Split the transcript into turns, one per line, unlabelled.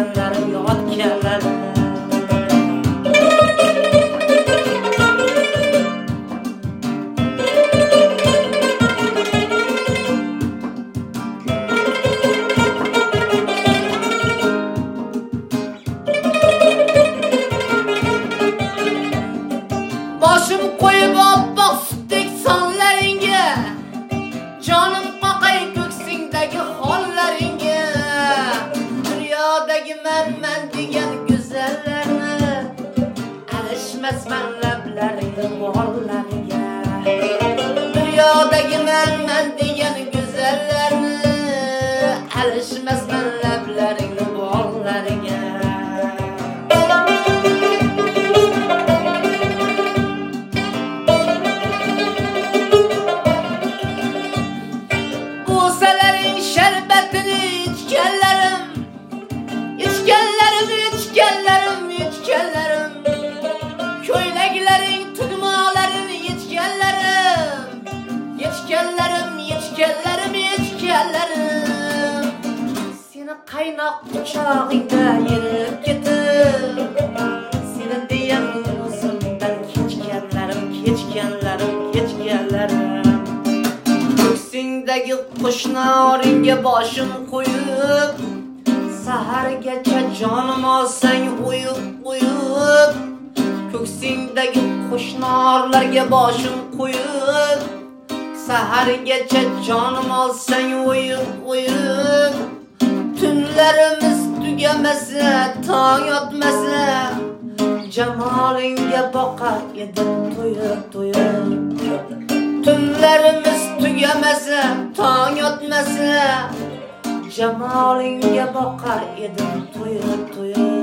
kelar, yod kelar. Başım koyup bastık sanlarınga, canım qaqay ko'ksingdagi hollaringa. Dunyodagi men degan go'zallarni alishmasman lablaringni bollariga. Dunyodagi men degan go'zallarni alishmasman lablaringni bollariga. Buğsalarin şerbetini içkenlerim, içkenlerim, içkenlerim, içkenlerim. Köyleklerin tügmalarını içkenlerim, içkenlerim, içkenlerim, içkenlerim. Seni kaynak uçağında yenip gittim, seni diyen uzundan keçkenlerim, keçkenlerim, keçkenlerim. Ko'ksingdagi qo'shnoringga boshim qo'yib, sahargacha jonim olsang uyib, uyib. Ko'ksingdagi qo'shnorlarga boshim qo'yib, sahargacha jonim olsang uyib, uyib. Tunlarimiz tugamasa, tong otmasa, jamolingga boqar edim to'yib, to'yib. Tunlarimiz tugamasa, tong otmasa, jamolingga boqar edim to'yib, to'yib.